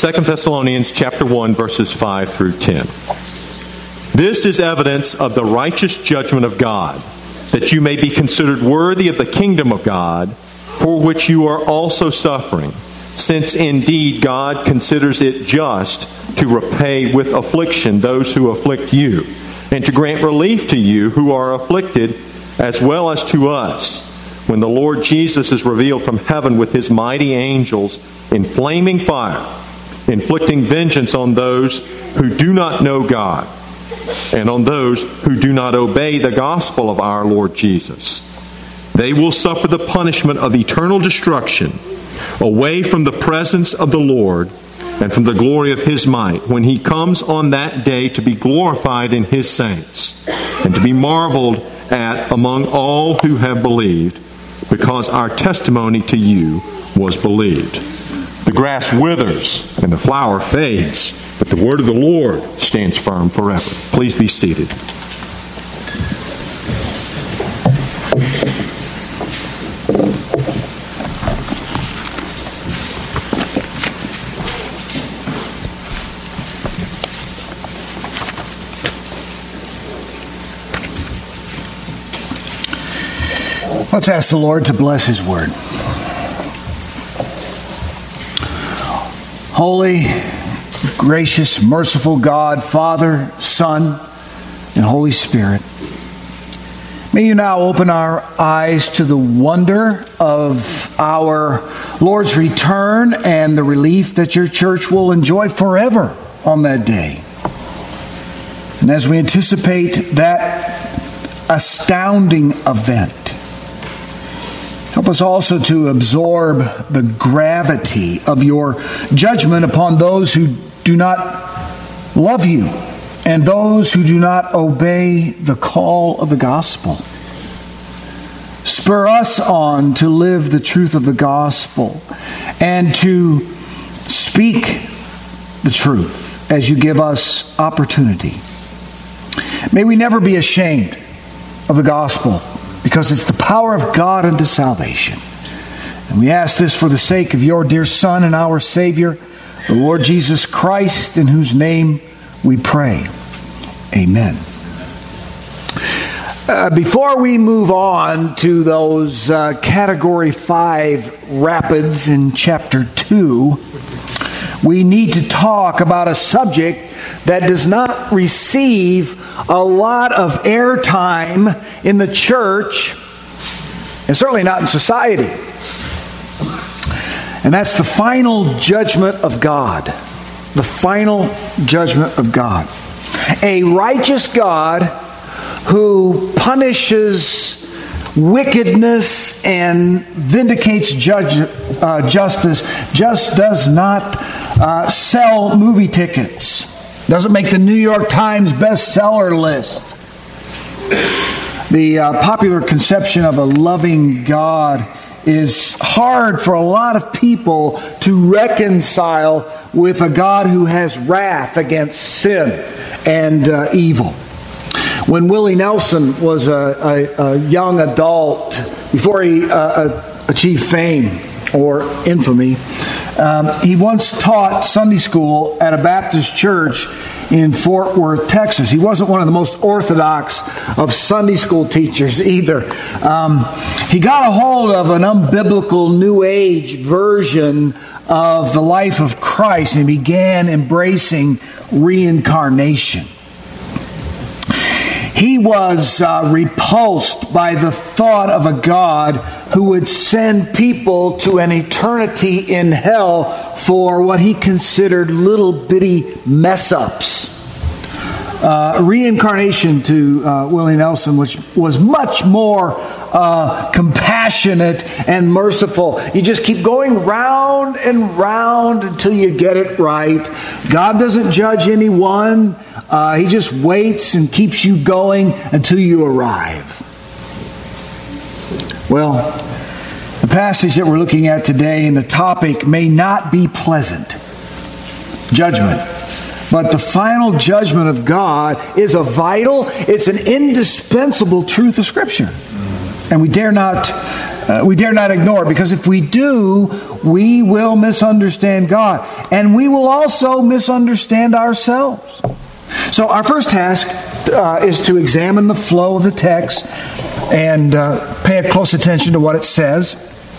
2 Thessalonians chapter 1, verses 5 through 10. This is evidence of the righteous judgment of God, that you may be considered worthy of the kingdom of God, for which you are also suffering, since indeed God considers it just to repay with affliction those who afflict you, and to grant relief to you who are afflicted, as well as to us, when the Lord Jesus is revealed from heaven with his mighty angels in flaming fire, inflicting vengeance on those who do not know God, and on those who do not obey the gospel of our Lord Jesus. They will suffer the punishment of eternal destruction, away from the presence of the Lord and from the glory of his might, when he comes on that day to be glorified in his saints, and to be marveled at among all who have believed, because our testimony to you was believed. The grass withers and the flower fades, but the word of the Lord stands firm forever. Please be seated. Let's ask the Lord to bless his word. Holy, gracious, merciful God, Father, Son, and Holy Spirit, may you now open our eyes to the wonder of our Lord's return and the relief that your church will enjoy forever on that day. And as we anticipate that astounding event, help us also to absorb the gravity of your judgment upon those who do not love you and those who do not obey the call of the gospel. Spur us on to live the truth of the gospel and to speak the truth as you give us opportunity. May we never be ashamed of the gospel, because it's the power of God unto salvation. And we ask this for the sake of your dear Son and our Savior, the Lord Jesus Christ, in whose name we pray. Amen. Before we move on to those Category 5 rapids in chapter 2, we need to talk about a subject that does not receive a lot of airtime in the church, and certainly not in society. And that's the final judgment of God. The final judgment of God. A righteous God who punishes wickedness and vindicates justice just does not sell movie tickets. Doesn't make the New York Times bestseller list. The popular conception of a loving God is hard for a lot of people to reconcile with a God who has wrath against sin and evil. When Willie Nelson was a young adult, before he achieved fame or infamy, he once taught Sunday school at a Baptist church in Fort Worth, Texas. He wasn't one of the most orthodox of Sunday school teachers either. He got a hold of an unbiblical New Age version of the life of Christ and began embracing reincarnation. He was repulsed by the thought of a God who would send people to an eternity in hell for what he considered little bitty mess-ups. Reincarnation to Willie Nelson, which was much more compassionate and merciful. You just keep going round and round until you get it right. God doesn't judge anyone. He just waits and keeps you going until you arrive. Well, the passage that we're looking at today and the topic may not be pleasant. Judgment. But the final judgment of God is a vital, it's an indispensable truth of Scripture. And we dare not We dare not ignore it, because if we do, we will misunderstand God, and we will also misunderstand ourselves. So our first task is to examine the flow of the text and pay a close attention to what it says.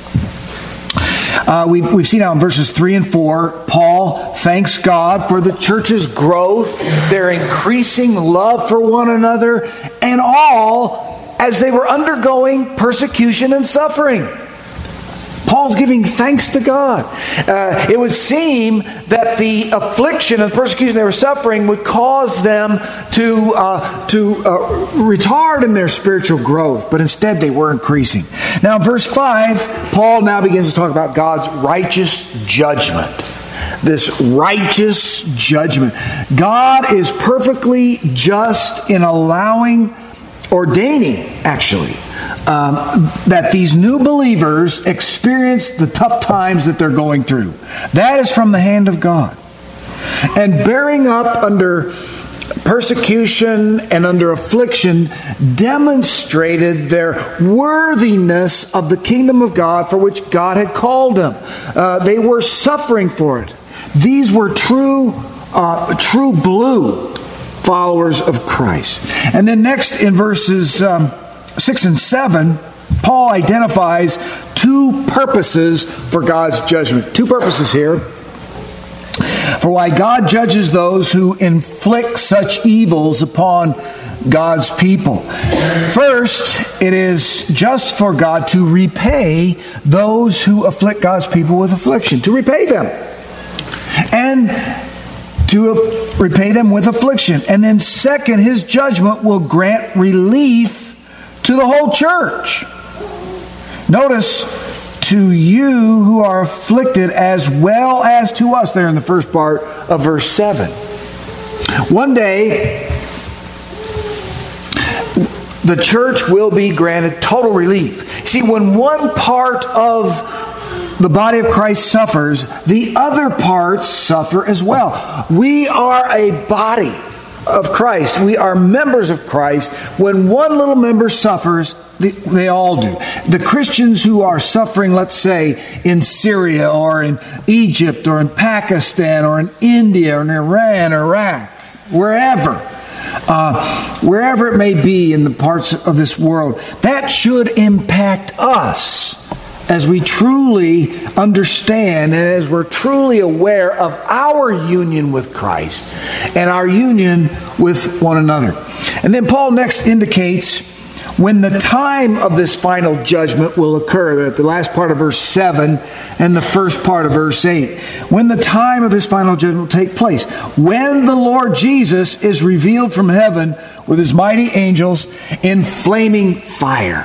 We've seen how in verses 3 and 4, Paul thanks God for the church's growth, their increasing love for one another, and all as they were undergoing persecution and suffering. Paul's giving thanks to God. It would seem that the affliction and persecution they were suffering would cause them to retard in their spiritual growth, but instead they were increasing. Now in verse 5, Paul now begins to talk about God's righteous judgment. This righteous judgment. God is perfectly just in ordaining, actually, that these new believers experience the tough times that they're going through. That is from the hand of God. And bearing up under persecution and under affliction demonstrated their worthiness of the kingdom of God for which God had called them. They were suffering for it. These were true blue followers of Christ. And then next in verses 6 and 7, Paul identifies two purposes for God's judgment. Two purposes here for why God judges those who inflict such evils upon God's people. First, it is just for God to repay those who afflict God's people with affliction, to repay them. And to repay them with affliction. And then second, his judgment will grant relief to the whole church. Notice, to you who are afflicted as well as to us, there in the first part of verse 7. One day, the church will be granted total relief. See, when one part of the body of Christ suffers, the other parts suffer as well. We are a body of Christ. We are members of Christ. When one little member suffers, they all do. The Christians who are suffering, let's say, in Syria or in Egypt or in Pakistan or in India or in Iran, Iraq, wherever it may be in the parts of this world, that should impact us as we truly understand and as we're truly aware of our union with Christ and our union with one another. And then Paul next indicates when the time of this final judgment will occur, at the last part of verse 7 and the first part of verse 8. When the time of this final judgment will take place. When the Lord Jesus is revealed from heaven with his mighty angels in flaming fire.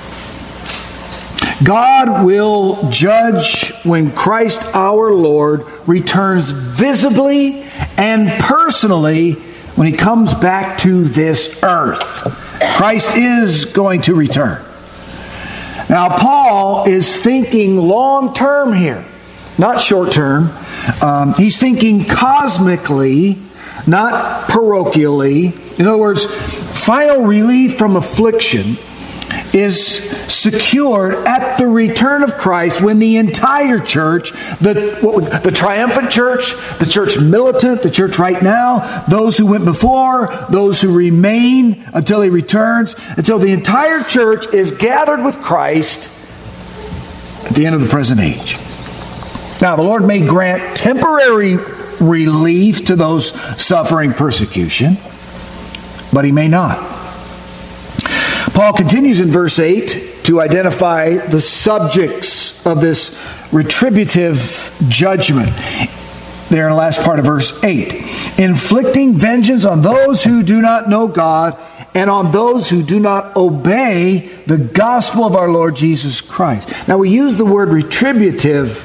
God will judge when Christ our Lord returns visibly and personally when he comes back to this earth. Christ is going to return. Now, Paul is thinking long term here, not short term. He's thinking cosmically, not parochially. In other words, final relief from affliction is secured at the return of Christ when the entire church, the triumphant church, the church militant, the church right now, those who went before, those who remain until he returns, until the entire church is gathered with Christ at the end of the present age. Now, the Lord may grant temporary relief to those suffering persecution, but he may not. Paul continues in verse 8 to identify the subjects of this retributive judgment. There in the last part of verse 8. Inflicting vengeance on those who do not know God and on those who do not obey the gospel of our Lord Jesus Christ. Now we use the word retributive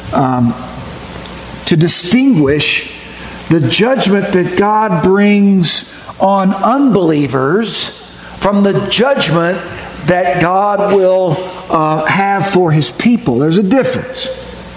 to distinguish the judgment that God brings on unbelievers from the judgment that God will have for his people. There's a difference.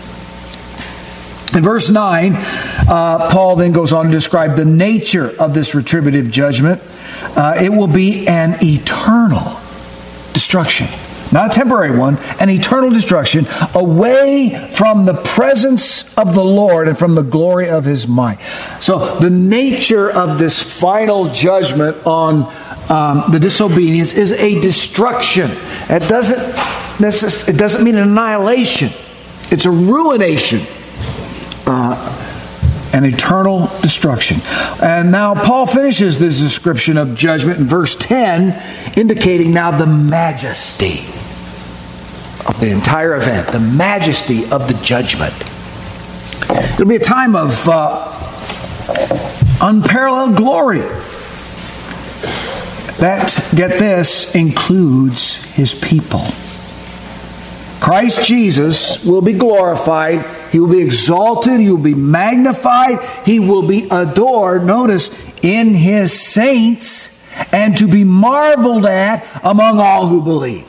In verse 9, Paul then goes on to describe the nature of this retributive judgment. It will be an eternal destruction. not a temporary one, an eternal destruction, away from the presence of the Lord and from the glory of His might. So the nature of this final judgment on the disobedience is a destruction. It doesn't mean an annihilation. It's a ruination. An eternal destruction. And now Paul finishes this description of judgment in verse 10, indicating now the majesty of the entire event, the majesty of the judgment. It'll be a time of unparalleled glory. That, get this, includes His people. Christ Jesus will be glorified. He will be exalted. He will be magnified. He will be adored, notice, in His saints, and to be marveled at among all who believe.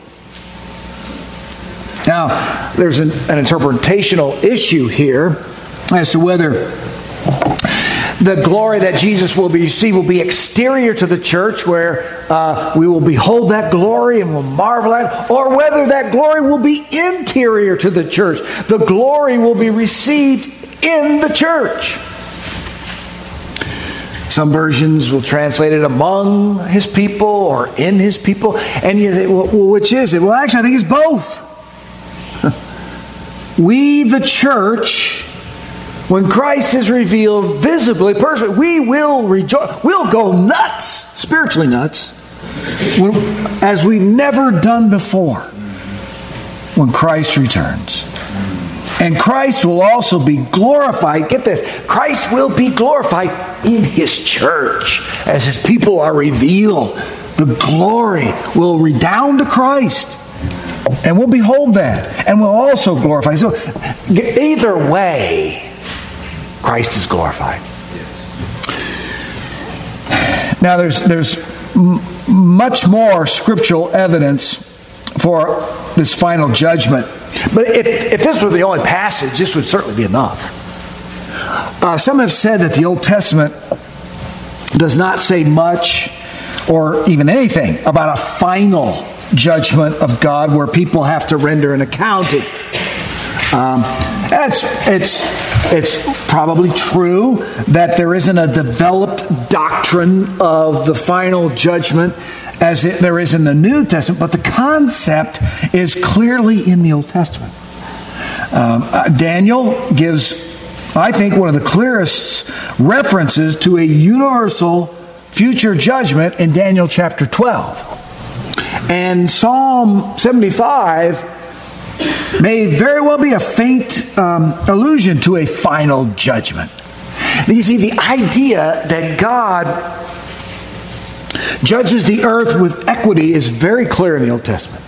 Now, there's an interpretational issue here as to whether the glory that Jesus will receive will be exterior to the church, where we will behold that glory and will marvel at it, or whether that glory will be interior to the church. The glory will be received in the church. Some versions will translate it among His people or in His people. And you think, well, which is it? Well, actually, I think it's both. We, the church, when Christ is revealed visibly, personally, we will rejoice. We'll go nuts, spiritually nuts, as we've never done before when Christ returns. And Christ will also be glorified. Get this. Christ will be glorified in His church as His people are revealed. The glory will redound to Christ. And we'll behold that. And we'll also glorify. So either way, Christ is glorified. Now there's much more scriptural evidence for this final judgment. But if this were the only passage, this would certainly be enough. Some have said that the Old Testament does not say much or even anything about a final judgment of God where people have to render an accounting. It's probably true that there isn't a developed doctrine of the final judgment as there is in the New Testament, but the concept is clearly in the Old Testament. Daniel gives, I think, one of the clearest references to a universal future judgment in Daniel chapter 12. And Psalm 75 may very well be a faint allusion to a final judgment. You see, the idea that God judges the earth with equity is very clear in the Old Testament.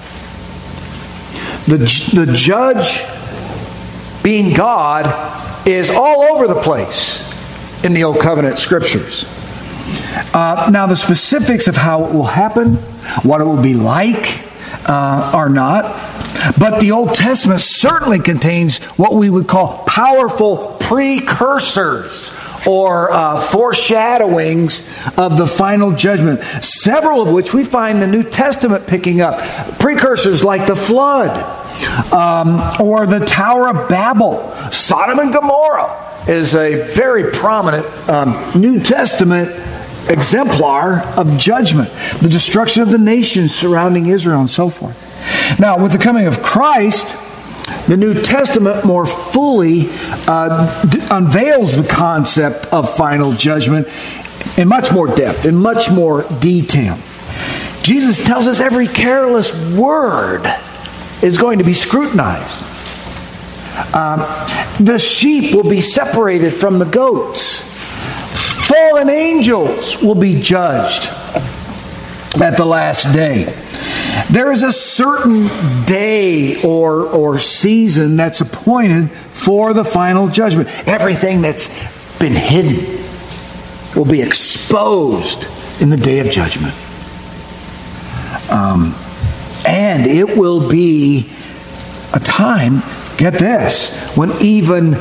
The judge, being God, is all over the place in the Old Covenant Scriptures. Now, the specifics of how it will happen, what it will be like, are not. But the Old Testament certainly contains what we would call powerful precursors or foreshadowings of the final judgment, several of which we find the New Testament picking up. Precursors like the flood or the Tower of Babel. Sodom and Gomorrah is a very prominent New Testament exemplar of judgment. The destruction of the nations surrounding Israel and so forth. Now, with the coming of Christ, the New Testament more fully unveils the concept of final judgment in much more depth, in much more detail. Jesus tells us every careless word is going to be scrutinized. The sheep will be separated from the goats. Fallen angels will be judged at the last day. There is a certain day or season that's appointed for the final judgment. Everything that's been hidden will be exposed in the day of judgment. And it will be a time, get this, when even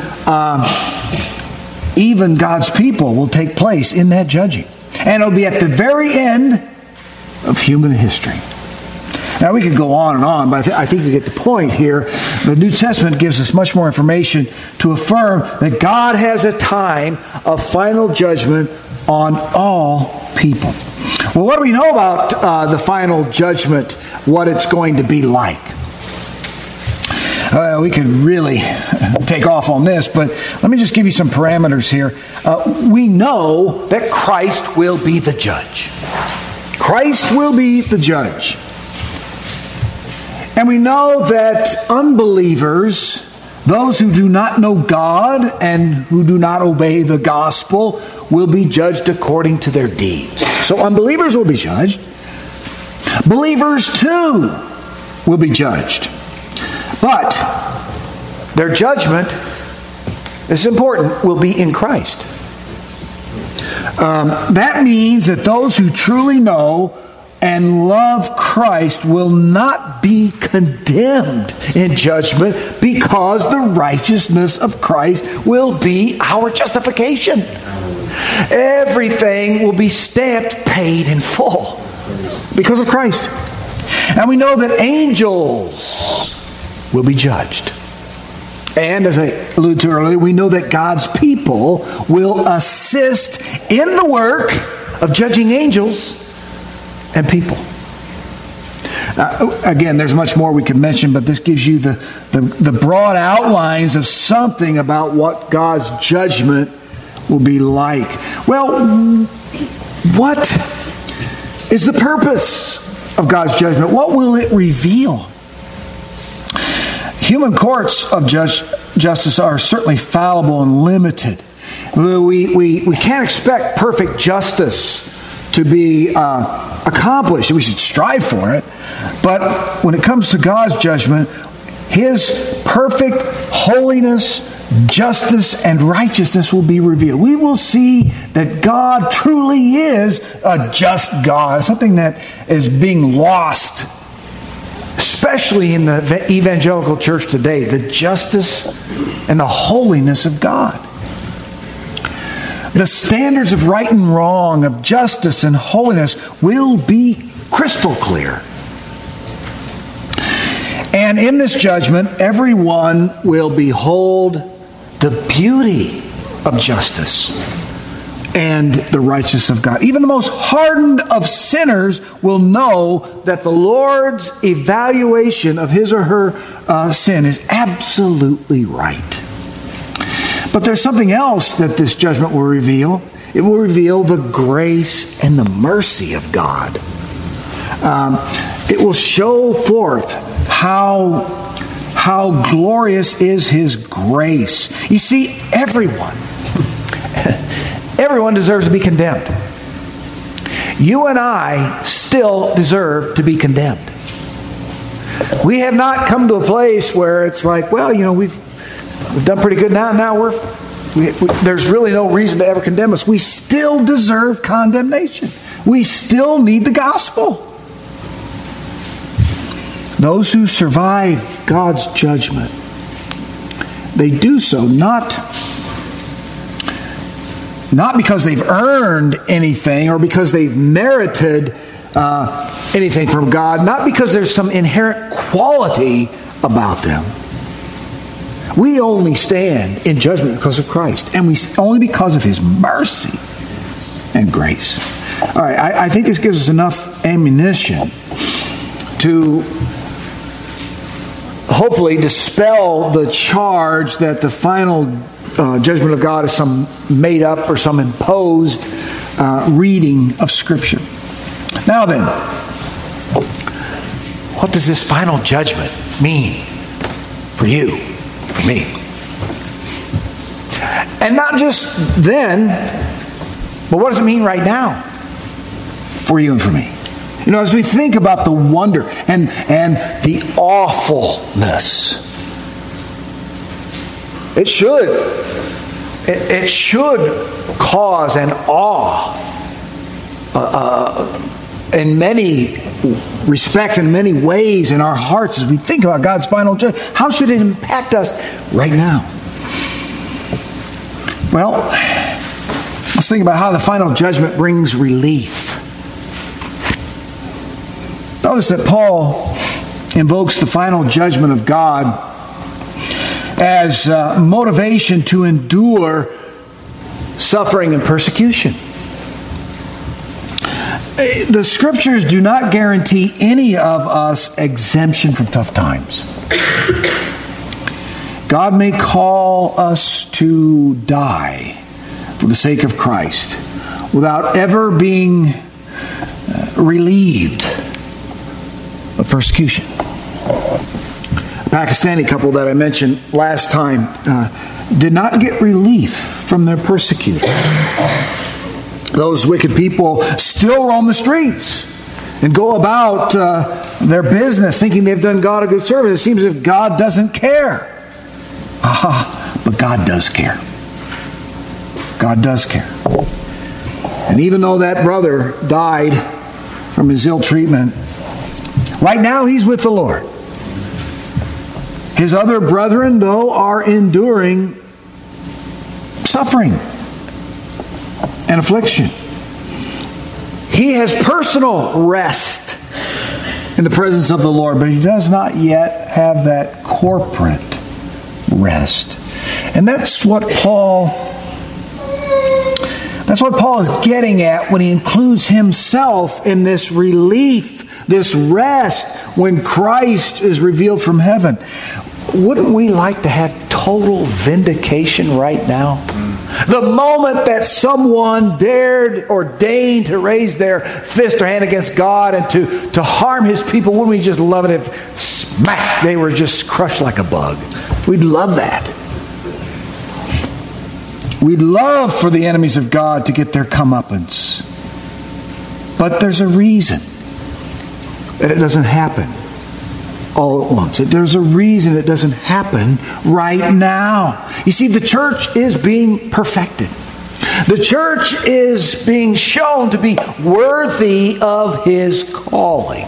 God's people will take place in that judging. And it'll be at the very end of human history. Now, we could go on, but I think you get the point here. The New Testament gives us much more information to affirm that God has a time of final judgment on all people. Well, what do we know about the final judgment, what it's going to be like? We could really take off on this, but let me just give you some parameters here. We know that Christ will be the judge. Christ will be the judge. And we know that unbelievers, those who do not know God and who do not obey the gospel, will be judged according to their deeds. So unbelievers will be judged. Believers too will be judged. But their judgment, this is important, will be in Christ. That means that those who truly know and love Christ will not be condemned in judgment, because the righteousness of Christ will be our justification. Everything will be stamped, paid in full because of Christ. And we know that angels will be judged. And as I alluded to earlier, we know that God's people will assist in the work of judging angels and people. Again, there's much more we could mention, but this gives you the broad outlines of something about what God's judgment will be like. Well, what is the purpose of God's judgment? What will it reveal? Human courts of justice are certainly fallible and limited. We can't expect perfect justice to be accomplished. We should strive for it. But when it comes to God's judgment, His perfect holiness, justice, and righteousness will be revealed. We will see that God truly is a just God, something that is being lost, especially in the evangelical church today, the justice and the holiness of God. The standards of right and wrong, of justice and holiness will be crystal clear. And in this judgment, everyone will behold the beauty of justice and the righteousness of God. Even the most hardened of sinners will know that the Lord's evaluation of his or her sin is absolutely right. But there's something else that this judgment will reveal. It will reveal the grace and the mercy of God. It will show forth how glorious is His grace. You see, everyone deserves to be condemned. You and I still deserve to be condemned. We have not come to a place where it's like, well, we've done pretty good now. Now there's really no reason to ever condemn us. We still deserve condemnation. We still need the gospel. Those who survive God's judgment, they do so not because they've earned anything or because they've merited anything from God, not because there's some inherent quality about them. We only stand in judgment because of Christ, and only because of His mercy and grace. All right, I think this gives us enough ammunition to hopefully dispel the charge that the final judgment of God is some made up or some imposed reading of Scripture. Now then, what does this final judgment mean for you, for me? And not just then, but what does it mean right now for you and for me? As we think about the wonder and the awfulness, it should cause an awe in many respects, in many ways in our hearts as we think about God's final judgment. How should it impact us right now? Well, let's think about how the final judgment brings relief. Notice that Paul invokes the final judgment of God as motivation to endure suffering and persecution. The Scriptures do not guarantee any of us exemption from tough times. God may call us to die for the sake of Christ without ever being relieved of persecution. A Pakistani couple that I mentioned last time did not get relief from their persecutor. Those wicked people still roam the streets and go about their business thinking they've done God a good service. It seems as if God doesn't care. But God does care. God does care. And even though that brother died from his ill treatment, right now he's with the Lord. His other brethren, though, are enduring suffering and affliction. He has personal rest in the presence of the Lord, but he does not yet have that corporate rest. And that's what Paul is getting at when he includes himself in this relief, this rest, when Christ is revealed from heaven. Wouldn't we like to have total vindication right now? The moment that someone dared or deigned to raise their fist or hand against God and to harm His people, wouldn't we just love it if smack, they were just crushed like a bug? We'd love that. We'd love for the enemies of God to get their comeuppance. But there's a reason that it doesn't happen all at once. There's a reason it doesn't happen right now. You see, the church is being perfected. The church is being shown to be worthy of His calling.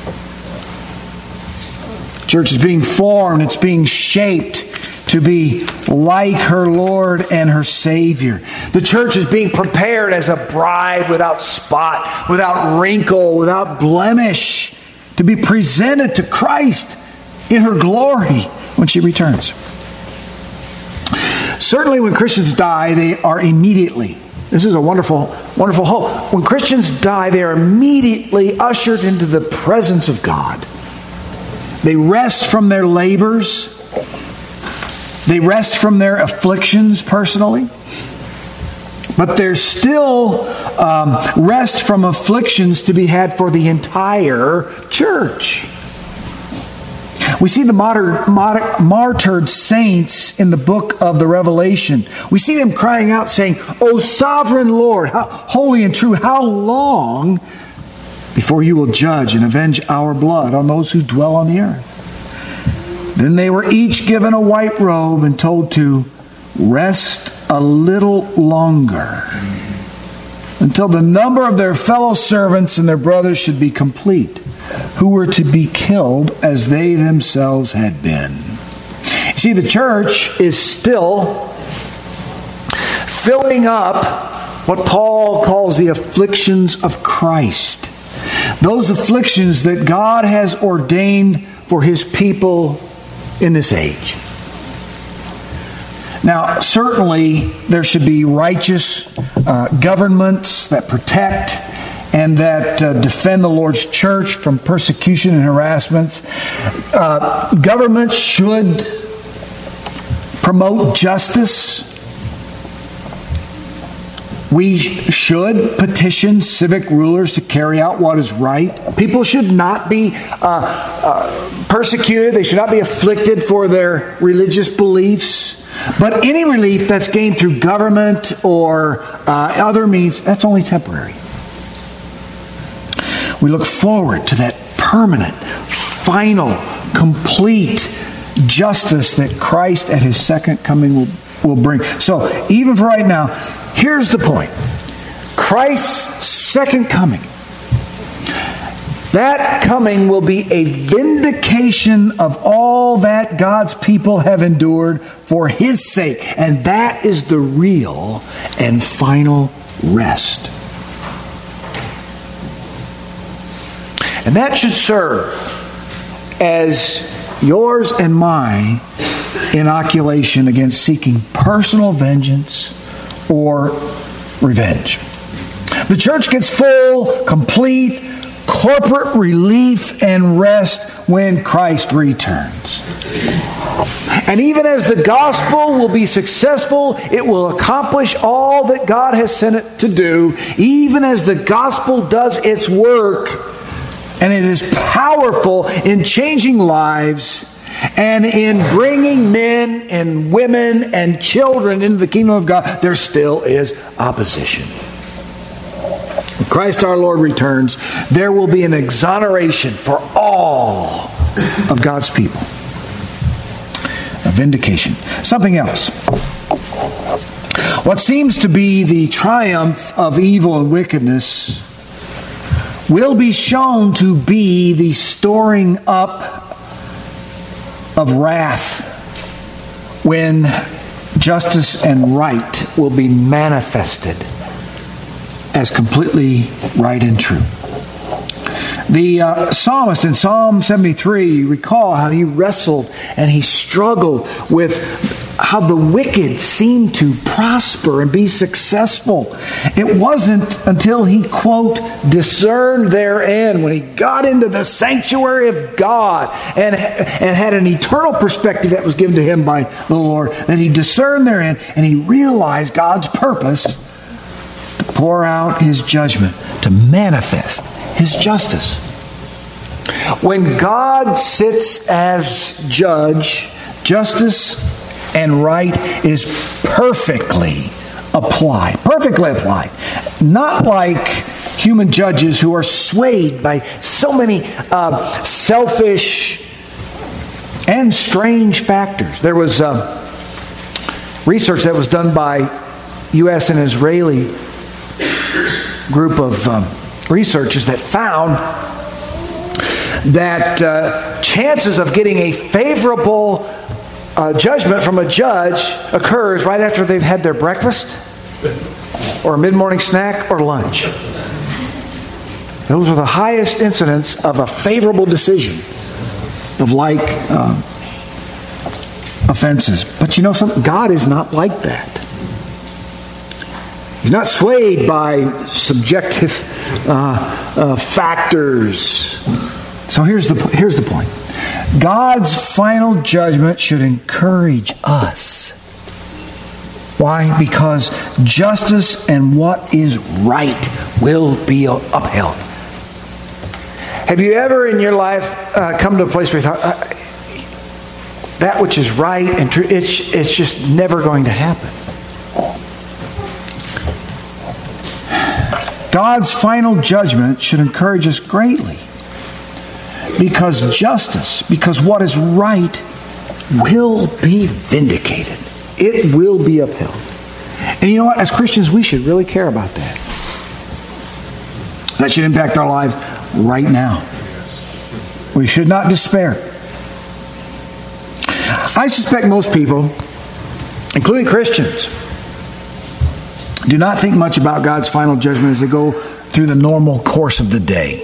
The church is being formed. It's being shaped to be like her Lord and her Savior. The church is being prepared as a bride without spot, without wrinkle, without blemish, to be presented to Christ in her glory when she returns. Certainly when Christians die, they are immediately, this is a wonderful, wonderful hope. When Christians die, they are immediately ushered into the presence of God. They rest from their labors. They rest from their afflictions personally. But there's still rest from afflictions to be had for the entire church. We see the martyred saints in the book of the Revelation. We see them crying out saying, "O sovereign Lord, how holy and true, how long before you will judge and avenge our blood on those who dwell on the earth?" Then they were each given a white robe and told to rest a little longer until the number of their fellow servants and their brothers should be complete, who were to be killed as they themselves had been. You see, the church is still filling up what Paul calls the afflictions of Christ. Those afflictions that God has ordained for His people in this age. Now, certainly there should be righteous governments that protect and that defend the Lord's church from persecution and harassments. Governments should promote justice. We should petition civic rulers to carry out what is right. People should not be persecuted. They should not be afflicted for their religious beliefs. But any relief that's gained through government or other means, that's only temporary. We look forward to that permanent, final, complete justice that Christ at His second coming will bring. So, even for right now, here's the point. Christ's second coming, that coming will be a vindication of all that God's people have endured for His sake. And that is the real and final rest. And that should serve as yours and my inoculation against seeking personal vengeance or revenge. The church gets full, complete, corporate relief and rest when Christ returns. And even as the gospel will be successful, it will accomplish all that God has sent it to do. Even as the gospel does its work, and it is powerful in changing lives and in bringing men and women and children into the kingdom of God, there still is opposition. When Christ our Lord returns, there will be an exoneration for all of God's people. A vindication. Something else. What seems to be the triumph of evil and wickedness will be shown to be the storing up of wrath when justice and right will be manifested as completely right and true. The psalmist in Psalm 73, recall how he wrestled and he struggled with how the wicked seemed to prosper and be successful. It wasn't until he, quote, discerned their end, when he got into the sanctuary of God and had an eternal perspective that was given to him by the Lord, that he discerned their end and he realized God's purpose to pour out his judgment, to manifest his justice. When God sits as judge, justice and right is perfectly applied. Perfectly applied. Not like human judges who are swayed by so many selfish and strange factors. There was research that was done by U.S. and Israeli group of researchers that found that chances of getting a favorable judgment from a judge occurs right after they've had their breakfast or a mid-morning snack or lunch. Those are the highest incidents of a favorable decision of like offenses. But you know something? God is not like that. He's not swayed by subjective factors. So here's the point. God's final judgment should encourage us. Why? Because justice and what is right will be upheld. Have you ever in your life come to a place where you thought, that which is right and true, it's just never going to happen? God's final judgment should encourage us greatly. Because justice, because what is right will be vindicated. It will be upheld. And you know what? As Christians, we should really care about that. That should impact our lives right now. We should not despair. I suspect most people, including Christians, do not think much about God's final judgment as they go through the normal course of the day.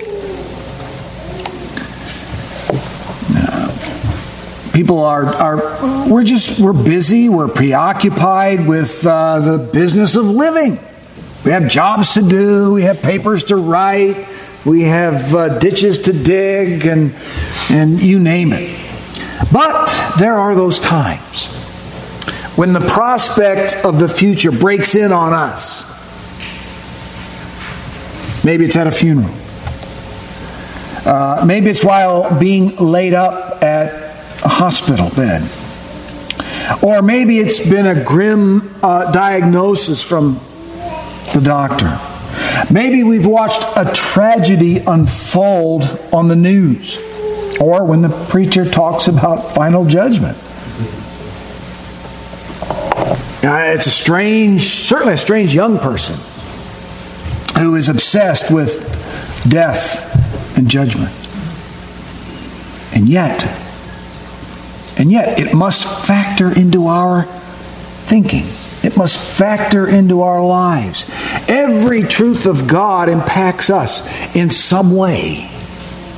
People we're busy, we're preoccupied with the business of living. We have jobs to do, we have papers to write, we have ditches to dig, and you name it. But there are those times when the prospect of the future breaks in on us. Maybe it's at a funeral. Maybe it's while being laid up at a hospital bed. Or maybe it's been a grim diagnosis from the doctor. Maybe we've watched a tragedy unfold on the news, or when the preacher talks about final judgment. It's certainly a strange young person who is obsessed with death and judgment. And yet, it must factor into our thinking. It must factor into our lives. Every truth of God impacts us in some way.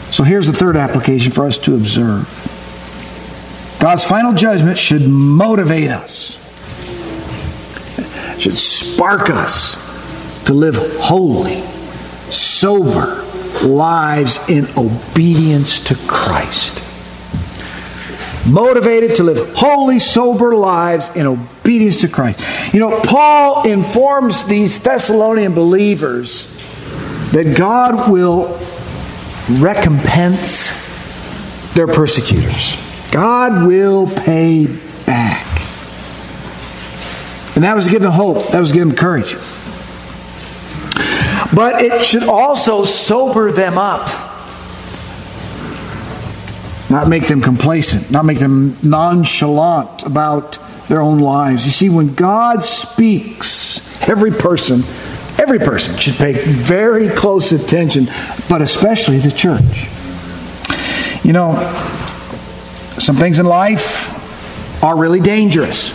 So here's the third application for us to observe. God's final judgment should motivate us, should spark us to live holy, sober lives in obedience to Christ. Motivated to live holy, sober lives in obedience to Christ. You know, Paul informs these Thessalonian believers that God will recompense their persecutors. God will pay back. And that was to give them hope. That was to give them courage. But it should also sober them up. Not make them complacent. Not make them nonchalant about their own lives. You see, when God speaks, every person should pay very close attention, but especially the church. You know, some things in life are really dangerous.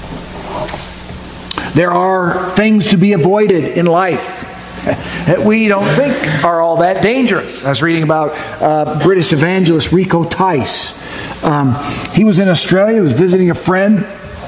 There are things to be avoided in life that we don't think are all that dangerous. I was reading about British evangelist Rico Tice. He was in Australia, he was visiting a friend,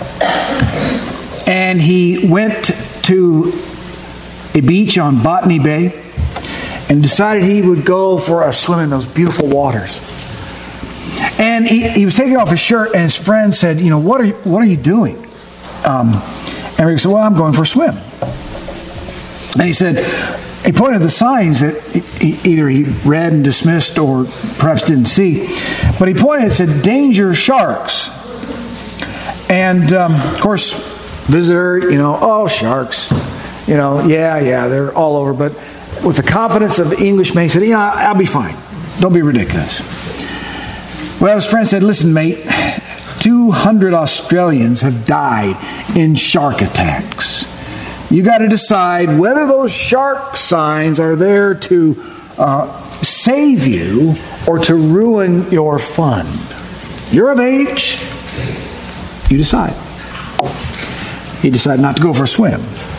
and he went to a beach on Botany Bay and decided he would go for a swim in those beautiful waters. And he was taking off his shirt, and his friend said, "You know, what are you doing?" And Rick said, "Well, I'm going for a swim." And he said, he pointed to the signs that either he read and dismissed or perhaps didn't see. But he pointed and said, "Danger, sharks." And of course, visitor, oh, sharks. Yeah, they're all over. But with the confidence of the Englishman, he said, I'll be fine. Don't be ridiculous. Well, his friend said, "Listen, mate, 200 Australians have died in shark attacks. You got to decide whether those shark signs are there to save you or to ruin your fun. You're of age. You decide." He decided not to go for a swim.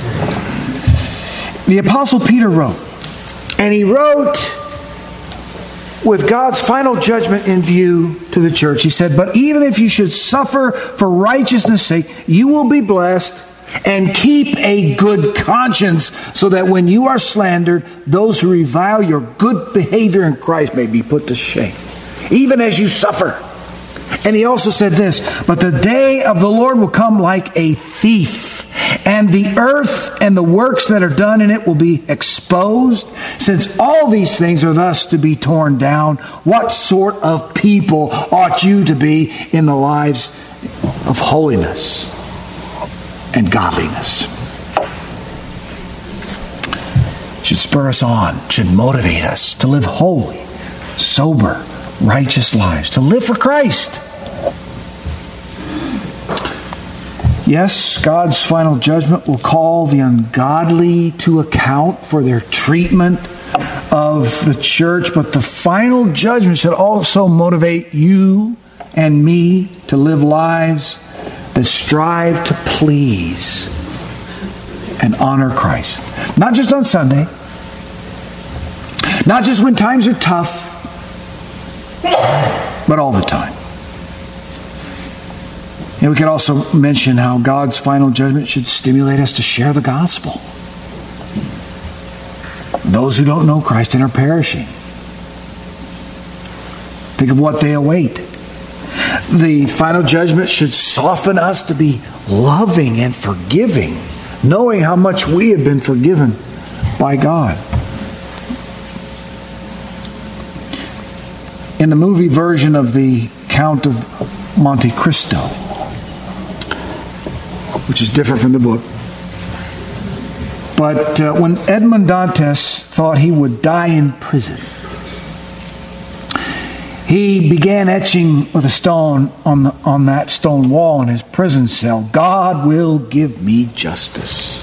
The Apostle Peter wrote, and he wrote with God's final judgment in view to the church. He said, "But even if you should suffer for righteousness' sake, you will be blessed, and keep a good conscience, so that when you are slandered, those who revile your good behavior in Christ may be put to shame, even as you suffer." And he also said this, "But the day of the Lord will come like a thief, and the earth and the works that are done in it will be exposed. Since all these things are thus to be torn down, what sort of people ought you to be in the lives of holiness and godliness?" Should spur us on, should motivate us to live holy, sober, righteous lives, to live for Christ. Yes, God's final judgment will call the ungodly to account for their treatment of the church, but the final judgment should also motivate you and me to live lives that strive to please and honor Christ. Not just on Sunday, not just when times are tough, but all the time. And we could also mention how God's final judgment should stimulate us to share the gospel. Those who don't know Christ and are perishing. Think of what they await. The final judgment should soften us to be loving and forgiving, knowing how much we have been forgiven by God. In the movie version of the Count of Monte Cristo, which is different from the book, but when Edmond Dantes thought he would die in prison, he began etching with a stone on that stone wall in his prison cell, "God will give me justice."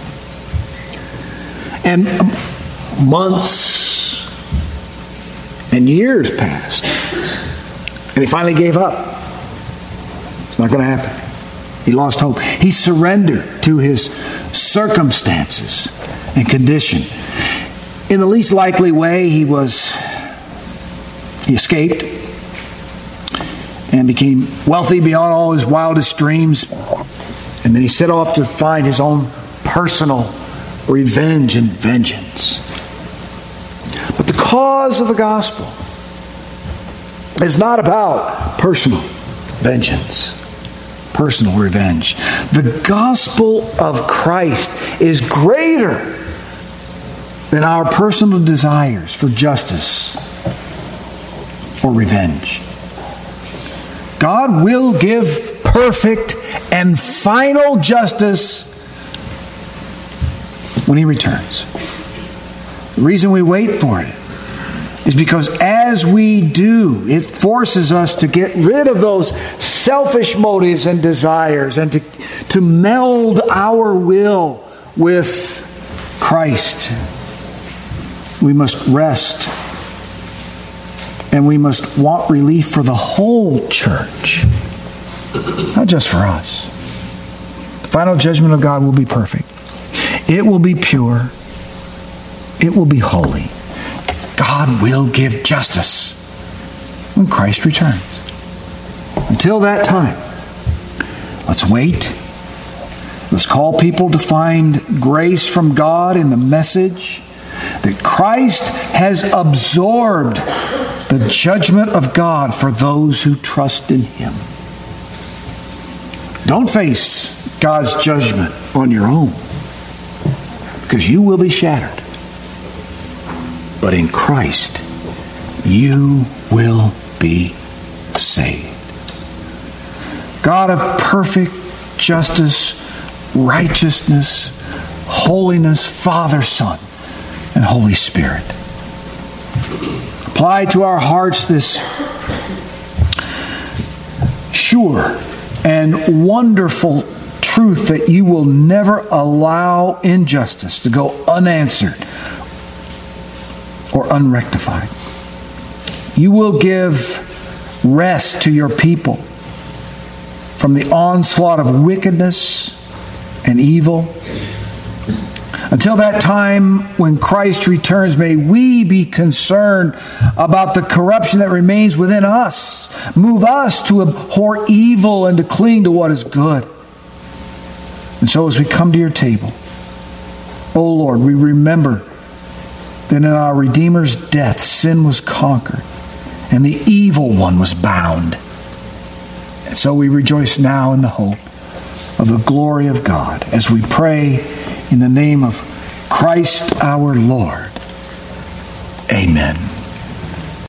And months and years passed, and he finally gave up. It's not going to happen. He lost hope. He surrendered to his circumstances and condition. In the least likely way, he was He escaped and became wealthy beyond all his wildest dreams. And then he set off to find his own personal revenge and vengeance. But the cause of the gospel is not about personal vengeance, personal revenge. The gospel of Christ is greater than our personal desires for justice or revenge. God will give perfect and final justice when He returns. The reason we wait for it is because as we do, it forces us to get rid of those selfish motives and desires and to meld our will with Christ. We must rest, and we must want relief for the whole church, not just for us. The final judgment of God will be perfect. It will be pure. It will be holy. God will give justice when Christ returns. Until that time, let's wait. Let's call people to find grace from God in the message that Christ has absorbed the judgment of God for those who trust in Him. Don't face God's judgment on your own, because you will be shattered. But in Christ, you will be saved. God of perfect justice, righteousness, holiness, Father, Son, and Holy Spirit. Apply to our hearts this sure and wonderful truth that you will never allow injustice to go unanswered or unrectified. You will give rest to your people from the onslaught of wickedness and evil. Until that time when Christ returns, may we be concerned about the corruption that remains within us. Move us to abhor evil and to cling to what is good. And so as we come to your table, O Lord, we remember that in our Redeemer's death, sin was conquered and the evil one was bound. And so we rejoice now in the hope of the glory of God as we pray in the name of Christ our Lord. Amen.